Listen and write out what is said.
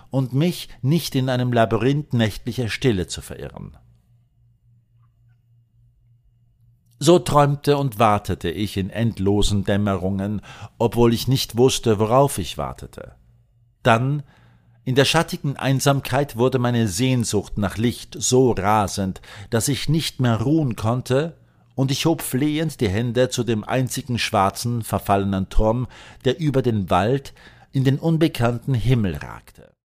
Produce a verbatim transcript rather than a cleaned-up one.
und mich nicht in einem Labyrinth nächtlicher Stille zu verirren. So träumte und wartete ich in endlosen Dämmerungen, obwohl ich nicht wusste, worauf ich wartete. Dann, in der schattigen Einsamkeit, wurde meine Sehnsucht nach Licht so rasend, dass ich nicht mehr ruhen konnte, und ich hob flehend die Hände zu dem einzigen schwarzen, verfallenen Turm, der über den Wald in den unbekannten Himmel ragte.